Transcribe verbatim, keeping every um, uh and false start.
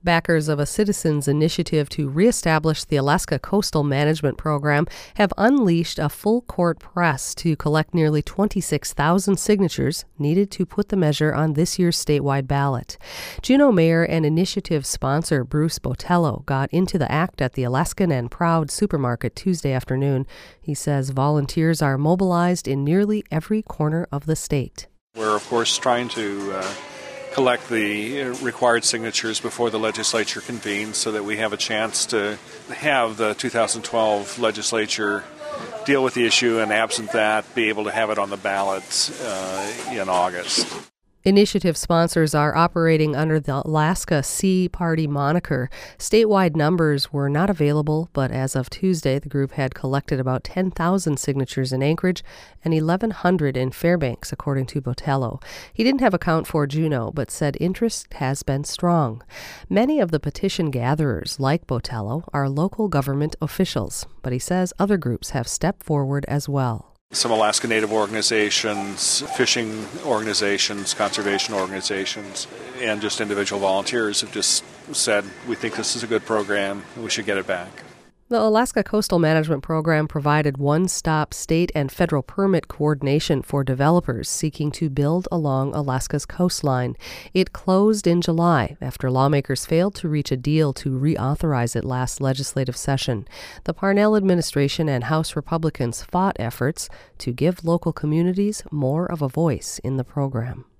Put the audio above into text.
Backers of a citizens' initiative to reestablish the Alaska Coastal Management Program have unleashed a full-court press to collect nearly twenty-six thousand signatures needed to put the measure on this year's statewide ballot. Juneau Mayor and initiative sponsor Bruce Botello got into the act at the Alaskan and Proud supermarket Tuesday afternoon. He says volunteers are mobilized in nearly every corner of the state. We're, of course, trying to uh, collect the required signatures before the legislature convenes so that we have a chance to have the two thousand twelve legislature deal with the issue, and absent that, be able to have it on the ballot uh, in August. Initiative sponsors are operating under the Alaska Sea Party moniker. Statewide numbers were not available, but as of Tuesday, the group had collected about ten thousand signatures in Anchorage and eleven hundred in Fairbanks, according to Botello. He didn't have a count for Juneau, but said interest has been strong. Many of the petition gatherers, like Botello, are local government officials, but he says other groups have stepped forward as well. Some Alaska Native organizations, fishing organizations, conservation organizations, and just individual volunteers have just said, we think this is a good program, and we should get it back. The Alaska Coastal Management Program provided one-stop state and federal permit coordination for developers seeking to build along Alaska's coastline. It closed in July after lawmakers failed to reach a deal to reauthorize it last legislative session. The Parnell administration and House Republicans fought efforts to give local communities more of a voice in the program.